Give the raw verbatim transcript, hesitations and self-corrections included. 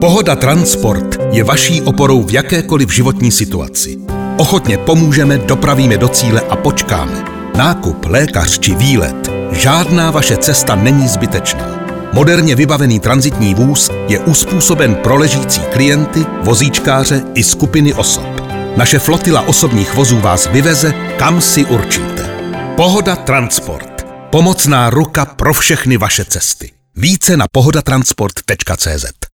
Pohoda Transport je vaší oporou v jakékoliv životní situaci. Ochotně pomůžeme, dopravíme do cíle a počkáme. Nákup, lékař či výlet. Žádná vaše cesta není zbytečná. Moderně vybavený tranzitní vůz je uspůsoben pro ležící klienty, vozíčkáře i skupiny osob. Naše flotila osobních vozů vás vyveze, kam si určíte. Pohoda Transport. Pomocná ruka pro všechny vaše cesty. Více na pohodatransport tečka cé zet.